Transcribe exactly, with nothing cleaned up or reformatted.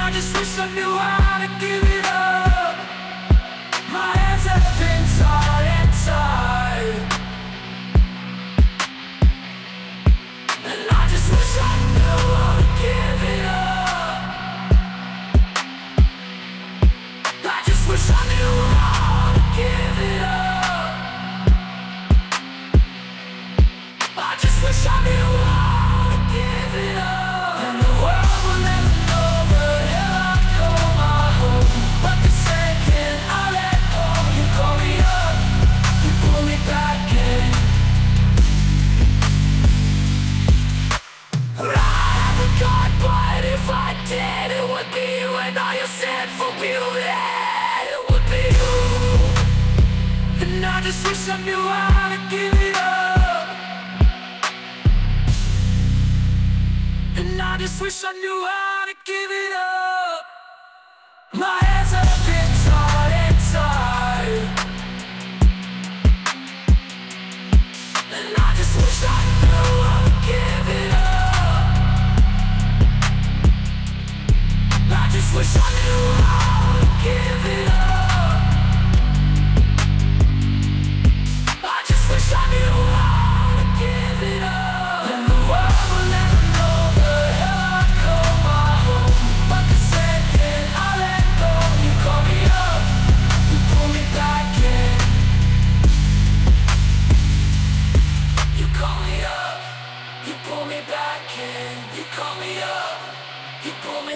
I just wish I knew how to give it up. My hands have been tied and tied, and I just wish I knew how to give it up. I just wish I knew how to give it up. I just wish I knew how to give it up. And the world will never know the hell I call my home. But the second I let go, you call me up, you pull me back in. I haven't got, but if I did, it would be you. And all you said for beauty, it would be you. And I just wish I knew how to give it up. And I just wish I knew how to give it up. My hands have been tied and tied, and I just wish I knew how to give it up. I just wish I knew how to give it up.